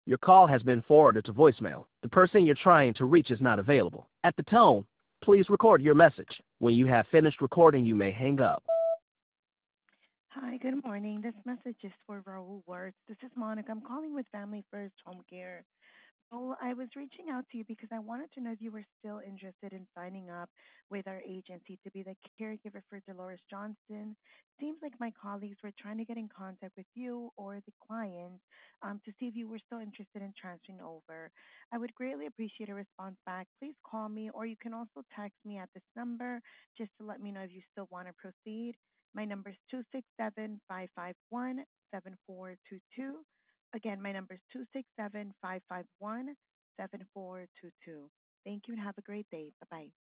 Your call has been forwarded to voicemail. The person you're trying to reach is not available. At the tone, please record your message. When you have finished recording, you may hang up. Hi, good morning. This message is for Raul Words. This is Monica. I'm calling with Family First Home Care. Raul, I was reaching out to you because I wanted to know if you were still interested in signing up with our agency to be the caregiver for Dolores Johnston. Seems like my colleagues were trying to get in contact with you or the client to see if you were still interested in transferring over. I would greatly appreciate a response back. Please call me or you can also text me at this number just to let me know if you still want to proceed. My number is 267-551-7422. Again, my number is 267-551-7422. Thank you and have a great day. Bye bye.